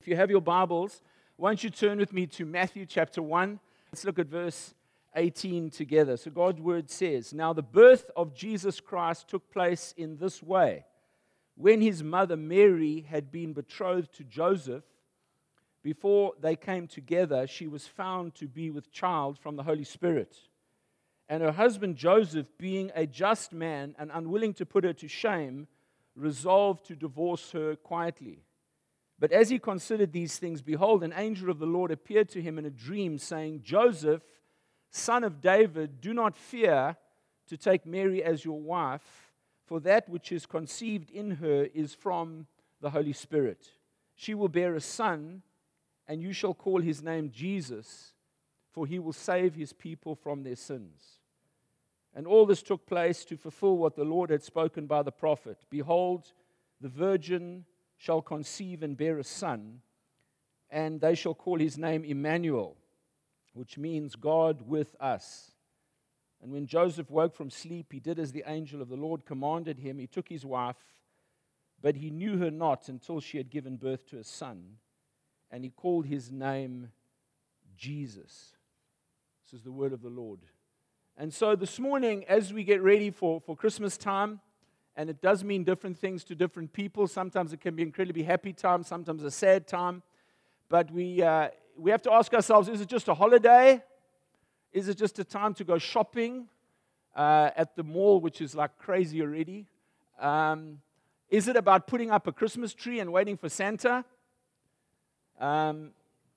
If you have your Bibles, won't you turn with me to Matthew chapter 1? Let's look at verse 18 together. So God's word says, "Now the birth of Jesus Christ took place in this way. When his mother Mary had been betrothed to Joseph, before they came together, she was found to be with child from the Holy Spirit. And her husband Joseph, being a just man and unwilling to put her to shame, resolved to divorce her quietly. But as he considered these things, behold, an angel of the Lord appeared to him in a dream, saying, 'Joseph, son of David, do not fear to take Mary as your wife, for that which is conceived in her is from the Holy Spirit. She will bear a son, and you shall call his name Jesus, for he will save his people from their sins.' And all this took place to fulfill what the Lord had spoken by the prophet. 'Behold, the virgin shall conceive and bear a son, and they shall call his name Emmanuel,' which means God with us. And when Joseph woke from sleep, he did as the angel of the Lord commanded him. He took his wife, but he knew her not until she had given birth to a son, and he called his name Jesus." This is the word of the Lord. And so this morning, as we get ready for Christmas time, and it does mean different things to different people. Sometimes it can be an incredibly happy time, sometimes a sad time. But we have to ask ourselves, is it just a holiday? Is it just a time to go shopping at the mall, which is like crazy already? Is it about putting up a Christmas tree and waiting for Santa? And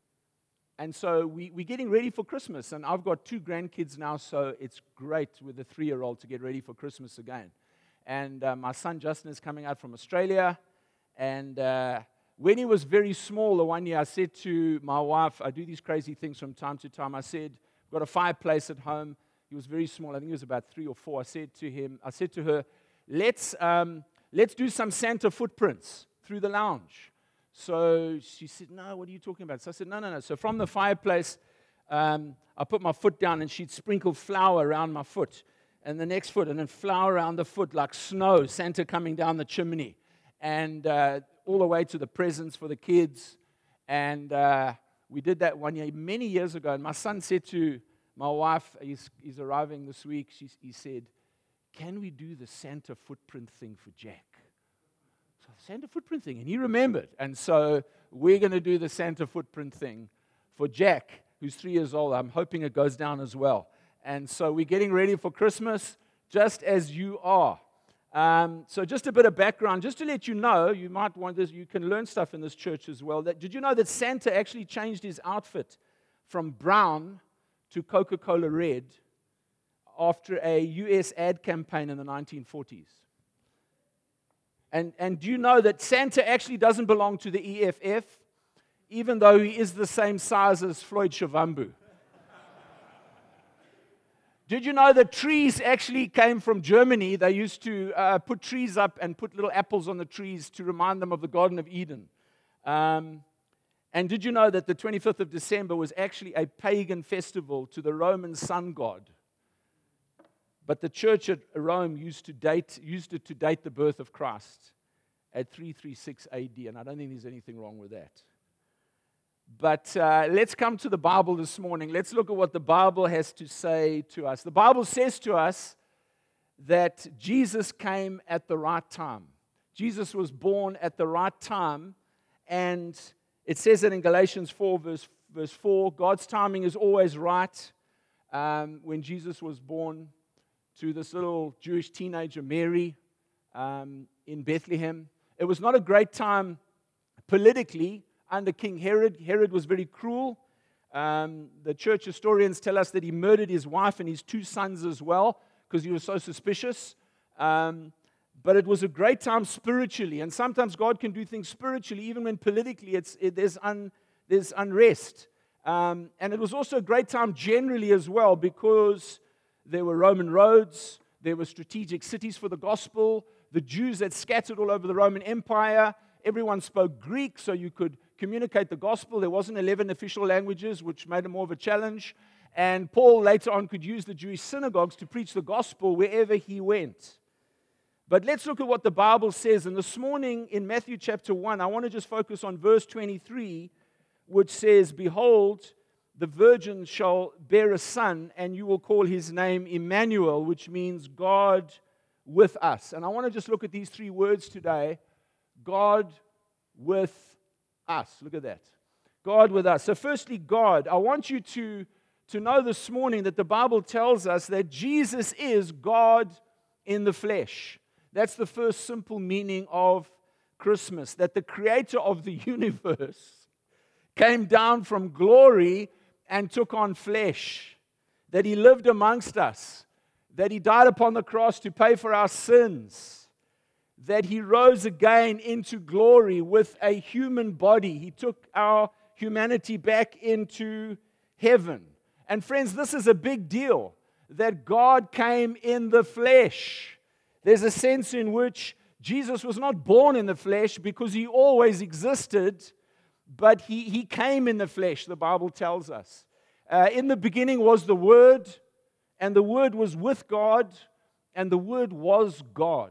so we're getting ready for Christmas. And I've got 2 grandkids now, so it's great with a 3-year-old to get ready for Christmas again. And my son Justin is coming out from Australia. And when he was very small, the one year, I said to my wife, I do these crazy things from time to time. I said, "I've got a fireplace at home." He was very small. I think he was about 3 or 4. I said to her, let's do some Santa footprints through the lounge. So she said, "No, what are you talking about?" So I said, no. So from the fireplace, I put my foot down, and she'd sprinkle flour around my foot. And the next foot, and then flour around the foot like snow, Santa coming down the chimney. And all the way to the presents for the kids. And we did that one year, many years ago. And my son said to my wife, he's arriving this week, he said, "Can we do the Santa footprint thing for Jack?" So Santa footprint thing. And he remembered. And so we're going to do the Santa footprint thing for Jack, who's 3 years old. I'm hoping it goes down as well. And so we're getting ready for Christmas, just as you are. So just a bit of background, just to let you know, you might want this, you can learn stuff in this church as well. Did you know that Santa actually changed his outfit from brown to Coca-Cola red after a U.S. ad campaign in the 1940s? And do you know that Santa actually doesn't belong to the EFF, even though he is the same size as Floyd Shivambu? Did you know that trees actually came from Germany? They used to put trees up and put little apples on the trees to remind them of the Garden of Eden. And did you know that the 25th of December was actually a pagan festival to the Roman sun god? But the church at Rome used it to date the birth of Christ at 336 AD, and I don't think there's anything wrong with that. But let's come to the Bible this morning. Let's look at what the Bible has to say to us. The Bible says to us that Jesus came at the right time. Jesus was born at the right time, and it says that in Galatians 4, verse 4, God's timing is always right. When Jesus was born to this little Jewish teenager, Mary, in Bethlehem, it was not a great time politically. Under King Herod. Herod was very cruel. The church historians tell us that he murdered his wife and his 2 sons as well because he was so suspicious. But it was a great time spiritually. And sometimes God can do things spiritually, even when politically there's unrest. And it was also a great time generally as well because there were Roman roads, there were strategic cities for the gospel, the Jews had scattered all over the Roman Empire. Everyone spoke Greek, so you could communicate the gospel. There wasn't 11 official languages, which made it more of a challenge. And Paul later on could use the Jewish synagogues to preach the gospel wherever he went. But let's look at what the Bible says. And this morning in Matthew chapter 1, I want to just focus on verse 23, which says, "Behold, the virgin shall bear a son, and you will call his name Emmanuel," which means God with us. And I want to just look at these three words today. God with us. Look at that. God with us. So firstly, God. I want you to know this morning that the Bible tells us that Jesus is God in the flesh. That's the first simple meaning of Christmas, that the creator of the universe came down from glory and took on flesh, that he lived amongst us, that he died upon the cross to pay for our sins, that he rose again into glory with a human body. He took our humanity back into heaven. And friends, this is a big deal, that God came in the flesh. There's a sense in which Jesus was not born in the flesh because he always existed, but he came in the flesh, the Bible tells us. In the beginning was the Word, and the Word was with God, and the Word was God.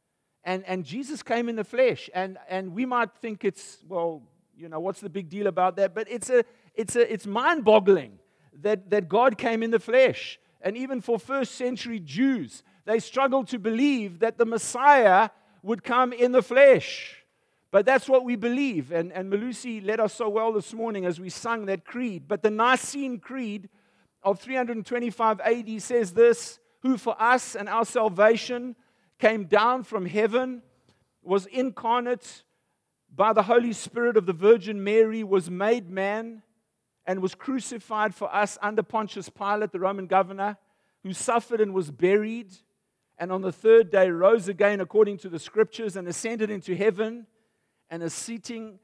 And Jesus came in the flesh. And we might think it's, well, you know, what's the big deal about that? But it's mind-boggling that God came in the flesh. And even for first century Jews, they struggled to believe that the Messiah would come in the flesh. But that's what we believe. And Malusi led us so well this morning as we sung that creed. But the Nicene Creed of 325 AD says this: "Who for us and our salvation came down from heaven, was incarnate by the Holy Spirit of the Virgin Mary, was made man, and was crucified for us under Pontius Pilate, the Roman governor, who suffered and was buried, and on the third day rose again according to the Scriptures, and ascended into heaven, and is seated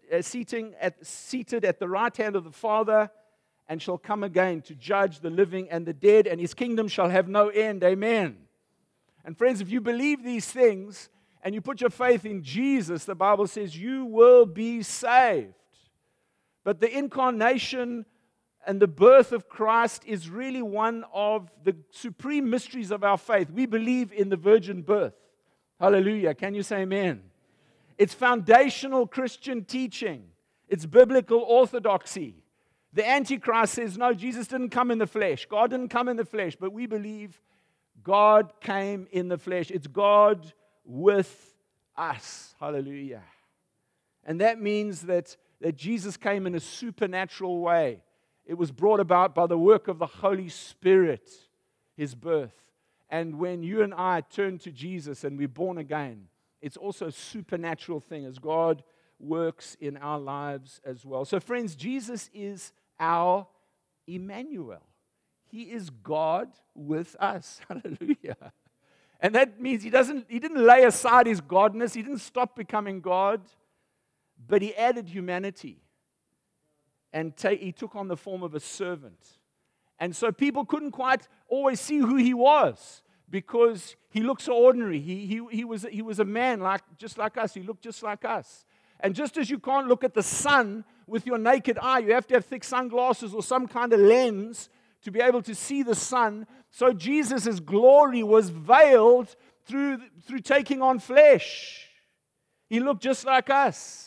at the right hand of the Father, and shall come again to judge the living and the dead, and his kingdom shall have no end." Amen. And friends, if you believe these things and you put your faith in Jesus, the Bible says you will be saved. But the incarnation and the birth of Christ is really one of the supreme mysteries of our faith. We believe in the virgin birth. Hallelujah. Can you say amen? It's foundational Christian teaching. It's biblical orthodoxy. The Antichrist says, no, Jesus didn't come in the flesh. God didn't come in the flesh. But we believe God came in the flesh. It's God with us. Hallelujah. And that means that Jesus came in a supernatural way. It was brought about by the work of the Holy Spirit, his birth. And when you and I turn to Jesus and we're born again, it's also a supernatural thing as God works in our lives as well. So friends, Jesus is our Emmanuel. He is God with us. Hallelujah. And that means he didn't lay aside his godness. He didn't stop becoming God, but he added humanity. And he took on the form of a servant. And so people couldn't quite always see who he was because he looked so ordinary. He was a man just like us. He looked just like us. And just as you can't look at the sun with your naked eye, you have to have thick sunglasses or some kind of lens to be able to see the sun. So Jesus' glory was veiled through taking on flesh. He looked just like us.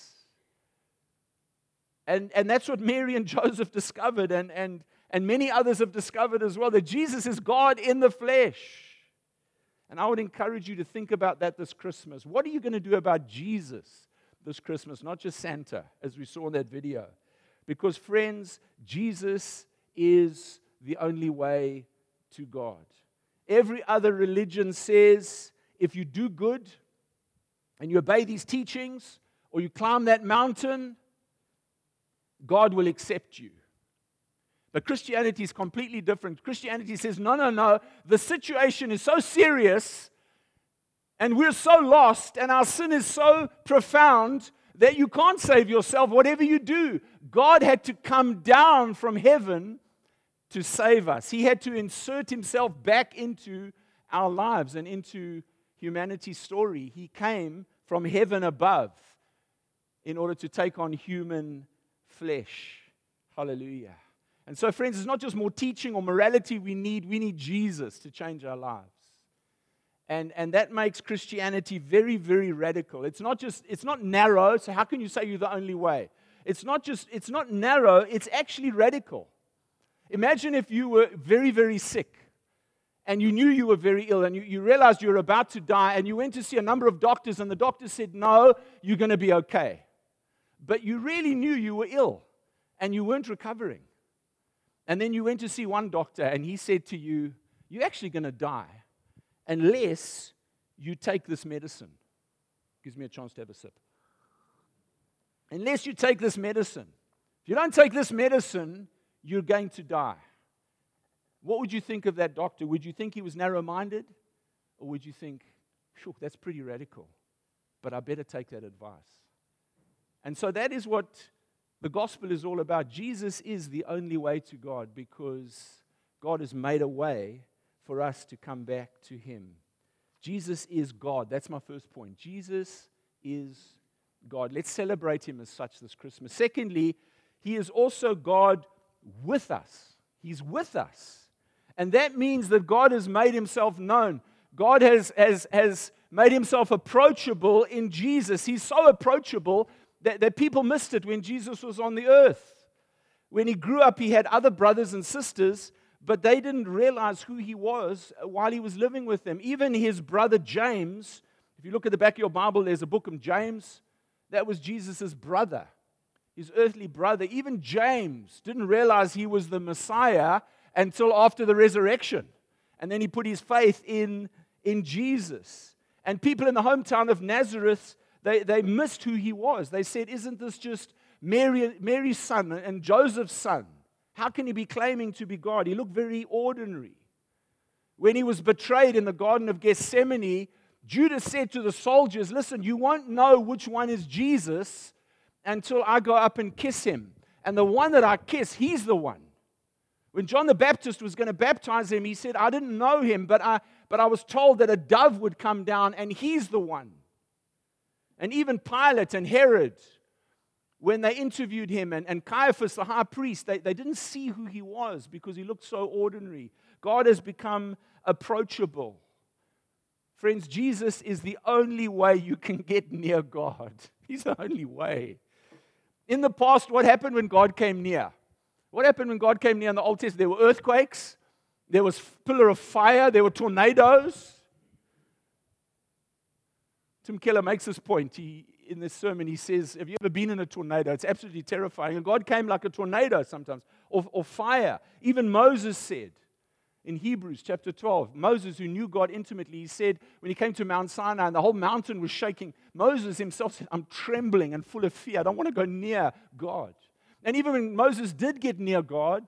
And that's what Mary and Joseph discovered, and many others have discovered as well, that Jesus is God in the flesh. And I would encourage you to think about that this Christmas. What are you going to do about Jesus this Christmas, not just Santa, as we saw in that video? Because, friends, Jesus is the only way to God. Every other religion says if you do good and you obey these teachings or you climb that mountain, God will accept you. But Christianity is completely different. Christianity says, no, the situation is so serious and we're so lost and our sin is so profound that you can't save yourself, whatever you do. God had to come down from heaven to save us. He had to insert himself back into our lives and into humanity's story. He came from heaven above in order to take on human flesh. Hallelujah. And so, friends, it's not just more teaching or morality we need Jesus to change our lives. And that makes Christianity very, very radical. It's not narrow, so how can you say you're the only way? It's not narrow, it's actually radical. Imagine if you were very, very sick, and you knew you were very ill, and you realized you were about to die, and you went to see a number of doctors, and the doctors said, no, you're going to be okay. But you really knew you were ill, and you weren't recovering. And then you went to see one doctor, and he said to you, you're actually going to die unless you take this medicine. Gives me a chance to have a sip. Unless you take this medicine. If you don't take this medicine, you're going to die. What would you think of that doctor? Would you think he was narrow-minded? Or would you think, phew, that's pretty radical, but I better take that advice? And so that is what the gospel is all about. Jesus is the only way to God because God has made a way for us to come back to Him. Jesus is God. That's my first point. Jesus is God. Let's celebrate Him as such this Christmas. Secondly, He is also God with us. He's with us. And that means that God has made Himself known. God has made Himself approachable in Jesus. He's so approachable that people missed it when Jesus was on the earth. When He grew up, He had other brothers and sisters, but they didn't realize who He was while He was living with them. Even His brother James, if you look at the back of your Bible, there's a book of James. That was Jesus' brother, his earthly brother. Even James didn't realize he was the Messiah until after the resurrection. And then he put his faith in Jesus. And people in the hometown of Nazareth, they missed who He was. They said, isn't this just Mary's son and Joseph's son? How can He be claiming to be God? He looked very ordinary. When He was betrayed in the Garden of Gethsemane, Judas said to the soldiers, listen, you won't know which one is Jesus until I go up and kiss Him. And the one that I kiss, He's the one. When John the Baptist was going to baptize Him, he said, I didn't know Him, but I was told that a dove would come down and He's the one. And even Pilate and Herod, when they interviewed Him, and Caiaphas, the high priest, they didn't see who He was because He looked so ordinary. God has become approachable. Friends, Jesus is the only way you can get near God. He's the only way. In the past, what happened when God came near? What happened when God came near in the Old Testament? There were earthquakes. There was pillar of fire. There were tornadoes. Tim Keller makes this point. In this sermon, he says, have you ever been in a tornado? It's absolutely terrifying. And God came like a tornado sometimes, or fire. Even Moses said, in Hebrews chapter 12, Moses, who knew God intimately, he said, when he came to Mount Sinai and the whole mountain was shaking, Moses himself said, I'm trembling and full of fear. I don't want to go near God. And even when Moses did get near God,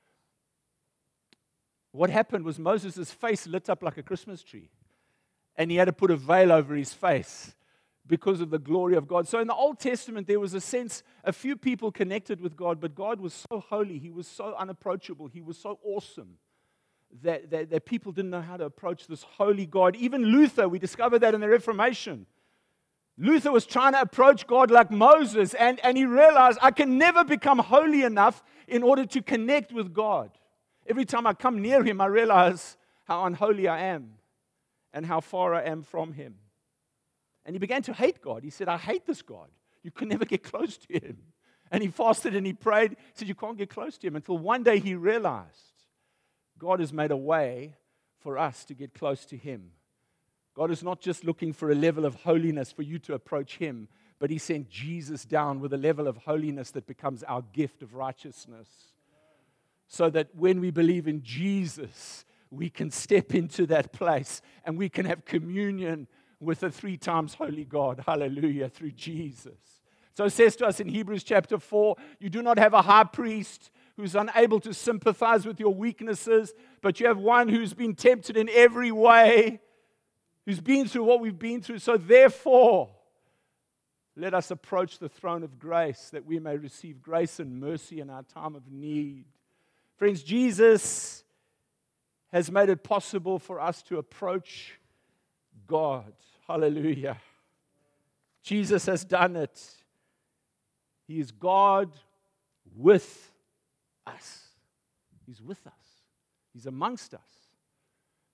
what happened was Moses' face lit up like a Christmas tree. And he had to put a veil over his face because of the glory of God. So in the Old Testament, there was a sense, a few people connected with God, but God was so holy, He was so unapproachable, He was so awesome that people didn't know how to approach this holy God. Even Luther, we discovered that in the Reformation. Luther was trying to approach God like Moses, and he realized, I can never become holy enough in order to connect with God. Every time I come near Him, I realize how unholy I am and how far I am from Him. And he began to hate God. He said, I hate this God. You can never get close to Him. And he fasted and he prayed. He said, you can't get close to Him. Until one day he realized God has made a way for us to get close to Him. God is not just looking for a level of holiness for you to approach Him, but He sent Jesus down with a level of holiness that becomes our gift of righteousness. So that when we believe in Jesus, we can step into that place and we can have communion with the 3 times holy God. Hallelujah, through Jesus. So it says to us in Hebrews chapter 4, you do not have a high priest who's unable to sympathize with your weaknesses, but you have one who's been tempted in every way, who's been through what we've been through. So therefore, let us approach the throne of grace that we may receive grace and mercy in our time of need. Friends, Jesus has made it possible for us to approach God. Hallelujah. Jesus has done it. He is God with us. He's with us. He's amongst us.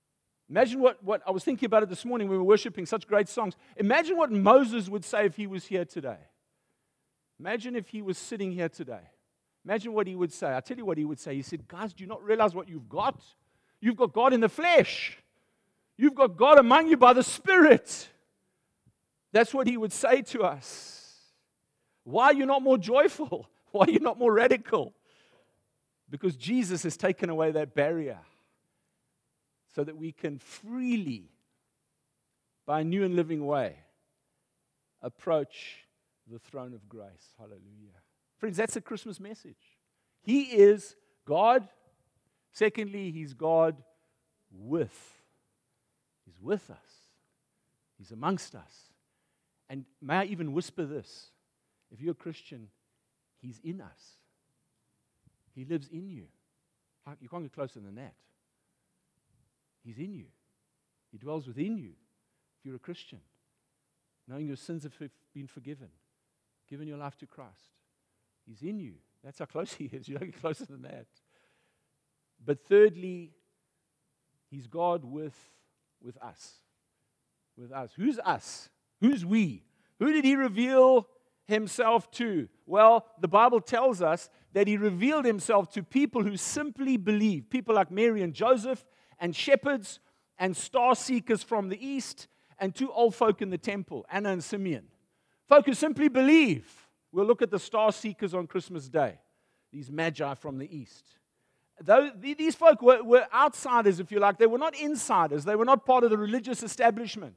Imagine what I was thinking about it this morning when we were worshiping such great songs. Imagine what Moses would say if he was here today. Imagine if he was sitting here today. Imagine what he would say. I'll tell you what he would say. He said, guys, do you not realize what you've got? You've got God in the flesh. You've got God among you by the Spirit. That's what he would say to us. Why are you not more joyful? Why are you not more radical? Because Jesus has taken away that barrier so that we can freely, by a new and living way, approach the throne of grace. Hallelujah. Friends, that's the Christmas message. He is God. Secondly, He's God with. He's with us. He's amongst us. And may I even whisper this? If you're a Christian, He's in us. He lives in you. You can't get closer than that. He's in you. He dwells within you if you're a Christian. Knowing your sins have been forgiven. Given your life to Christ. He's in you. That's how close He is. You don't get closer than that. But thirdly, He's God with us. With us. Who's us? Who's we? Who did He reveal Himself to? Well, the Bible tells us that He revealed Himself to people who simply believe. People like Mary and Joseph, and shepherds, and star seekers from the east, and 2 old folk in the temple, Anna and Simeon. Folk who simply believe. We'll look at the star seekers on Christmas Day, these magi from the east. These folk were outsiders, if you like. They were not insiders. They were not part of the religious establishment.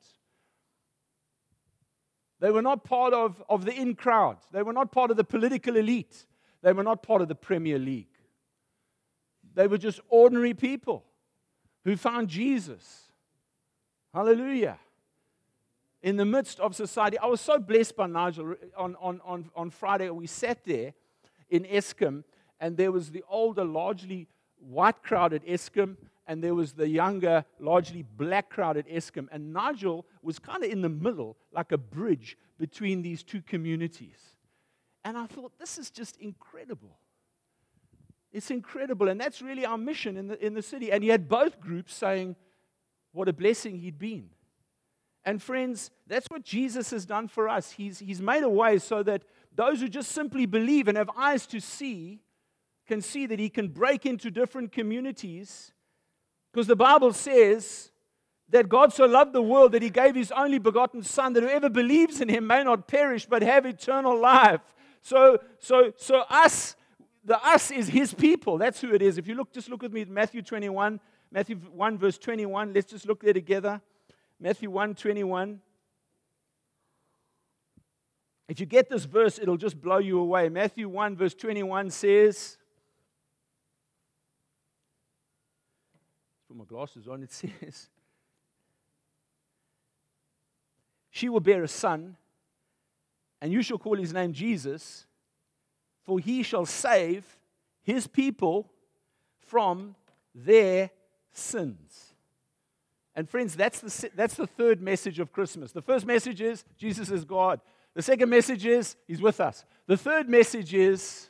They were not part of the in crowd. They were not part of the political elite. They were not part of the Premier League. They were just ordinary people who found Jesus. Hallelujah. In the midst of society. I was so blessed by Nigel. On Friday, we sat there in Eskom, and there was the older, largely white crowd at Eskom, and there was the younger, largely black crowd at Eskom. And Nigel was kind of in the middle, like a bridge between these two communities. And I thought, this is just incredible. It's incredible, and that's really our mission in the city. And he had both groups saying what a blessing he'd been. And friends, that's what Jesus has done for us. He's made a way so that those who just simply believe and have eyes to see can see that He can break into different communities. Because the Bible says that God so loved the world that He gave His only begotten Son, that whoever believes in Him may not perish but have eternal life. So us, the us is His people. That's who it is. If you just look with me at Matthew 21, Matthew 1 verse 21. Let's just look there together. Matthew 1:21. If you get this verse, it'll just blow you away. Matthew 1 verse 21 says, put my glasses on, it says, she will bear a son, and you shall call his name Jesus, for he shall save his people from their sins. And friends, that's the third message of Christmas. The first message is Jesus is God. The second message is He's with us. The third message is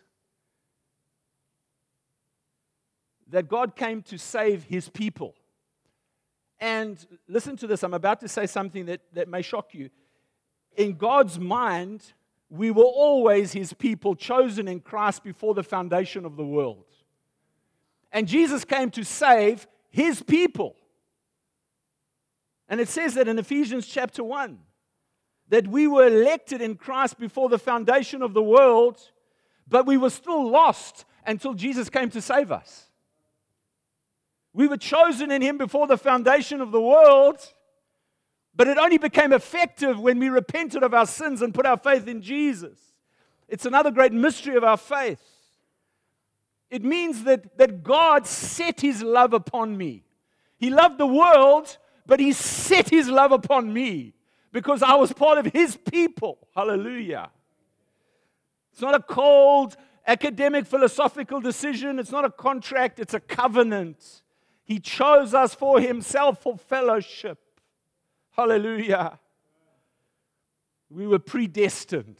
that God came to save His people. And listen to this. I'm about to say something that may shock you. In God's mind, we were always His people, chosen in Christ before the foundation of the world. And Jesus came to save His people. And it says that in Ephesians chapter 1, that we were elected in Christ before the foundation of the world, but we were still lost until Jesus came to save us. We were chosen in Him before the foundation of the world, but it only became effective when we repented of our sins and put our faith in Jesus. It's another great mystery of our faith. It means that God set His love upon me. He loved the world, but He set His love upon me because I was part of His people. Hallelujah. It's not a cold, academic, philosophical decision. It's not a contract. It's a covenant. He chose us for Himself, for fellowship. Hallelujah. We were predestined.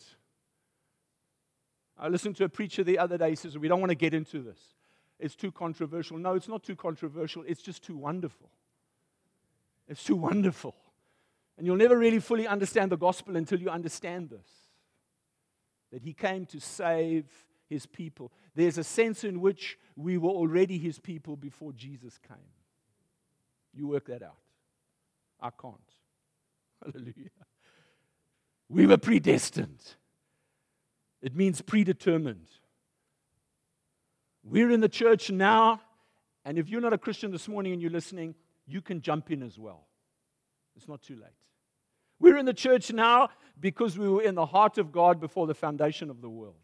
I listened to a preacher the other day. He says, we don't want to get into this. It's too controversial. No, it's not too controversial. It's just too wonderful. It's too wonderful. And you'll never really fully understand the gospel until you understand this. That He came to save His people. There's a sense in which we were already His people before Jesus came. You work that out. I can't. Hallelujah. We were predestined. It means predetermined. We're in the church now, and if you're not a Christian this morning and you're listening, you can jump in as well. It's not too late. We're in the church now because we were in the heart of God before the foundation of the world.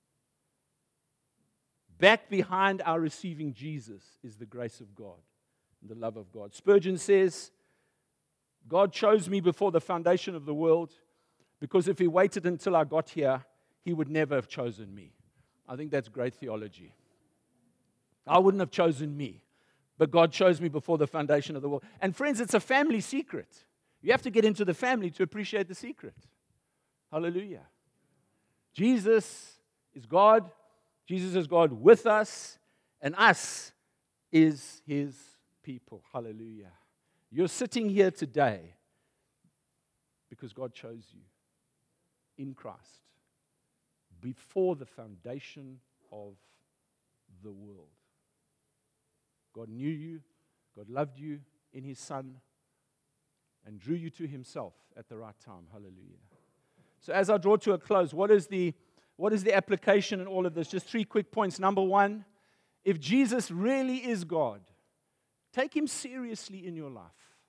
Back behind our receiving Jesus is the grace of God and the love of God. Spurgeon says, God chose me before the foundation of the world because if He waited until I got here, He would never have chosen me. I think that's great theology. I wouldn't have chosen me, but God chose me before the foundation of the world. And friends, it's a family secret. You have to get into the family to appreciate the secret. Hallelujah. Jesus is God. Jesus is God with us, and us is His people. Hallelujah. You're sitting here today because God chose you in Christ before the foundation of the world. God knew you, God loved you in His Son, and drew you to Himself at the right time. Hallelujah. So as I draw to a close, what is the application in all of this? Just 3 quick points. Number 1, if Jesus really is God, take Him seriously in your life.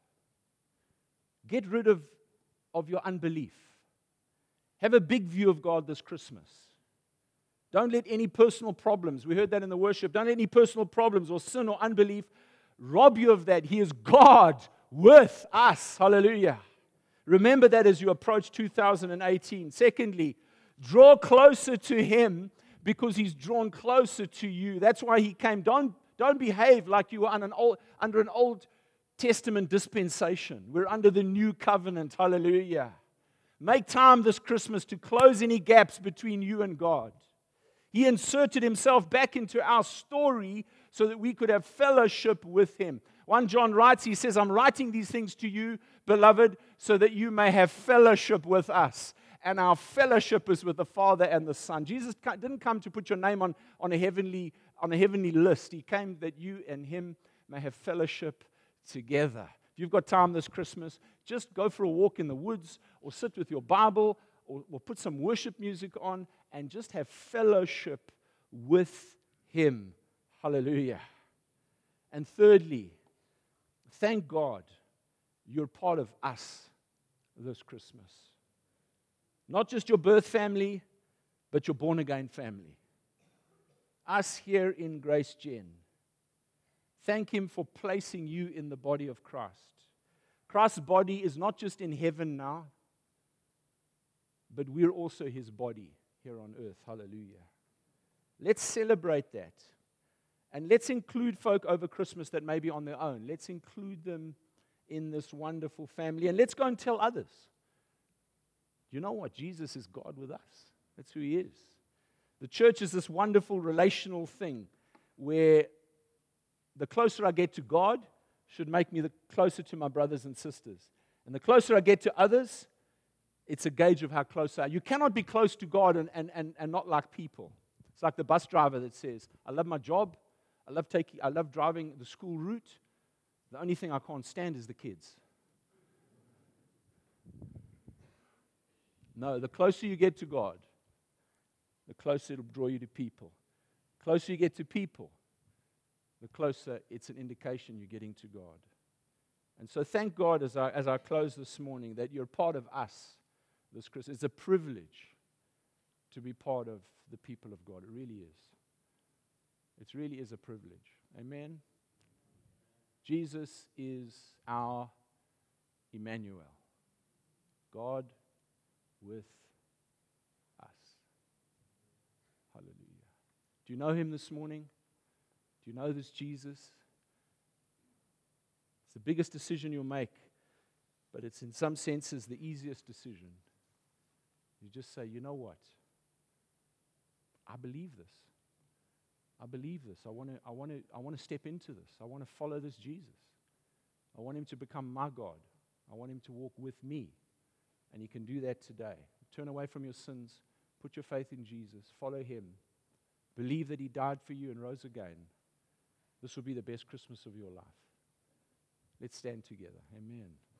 Get rid of your unbelief. Have a big view of God this Christmas. Don't let any personal problems, we heard that in the worship, don't let any personal problems or sin or unbelief rob you of that. He is God with us. Hallelujah. Remember that as you approach 2018. Secondly, draw closer to Him because He's drawn closer to you. That's why He came. Don't behave like you were under an Old Testament dispensation. We're under the new covenant. Hallelujah. Make time this Christmas to close any gaps between you and God. He inserted Himself back into our story so that we could have fellowship with Him. 1 John writes, he says, I'm writing these things to you, beloved, so that you may have fellowship with us. And our fellowship is with the Father and the Son. Jesus didn't come to put your name on a heavenly list. He came that you and Him may have fellowship together. If you've got time this Christmas, just go for a walk in the woods or sit with your Bible or put some worship music on and just have fellowship with Him. Hallelujah. And thirdly, thank God you're part of us this Christmas. Not just your birth family, but your born-again family. Us here in Grace Gen. Thank Him for placing you in the body of Christ. Christ's body is not just in heaven now, but we're also His body here on earth. Hallelujah. Let's celebrate that. And let's include folk over Christmas that may be on their own. Let's include them in this wonderful family. And let's go and tell others. You know what? Jesus is God with us. That's who He is. The church is this wonderful relational thing where the closer I get to God should make me the closer to my brothers and sisters. And the closer I get to others, it's a gauge of how close I am. You cannot be close to God and not like people. It's like the bus driver that says, I love my job. I love driving the school route. The only thing I can't stand is the kids. No, the closer you get to God, the closer it'll draw you to people. The closer you get to people, the closer it's an indication you're getting to God. And so thank God as I close this morning that you're part of us this Christmas. It's a privilege to be part of the people of God. It really is. It really is a privilege. Amen. Jesus is our Emmanuel. God with us. Hallelujah. Do you know Him this morning? Do you know this Jesus? It's the biggest decision you'll make, but it's in some senses the easiest decision. You just say, you know what? I believe this. I believe this. I want to step into this. I want to follow this Jesus. I want him to become my God. I want him to walk with me. And you can do that today. Turn away from your sins. Put your faith in Jesus. Follow him. Believe that he died for you and rose again. This will be the best Christmas of your life. Let's stand together. Amen.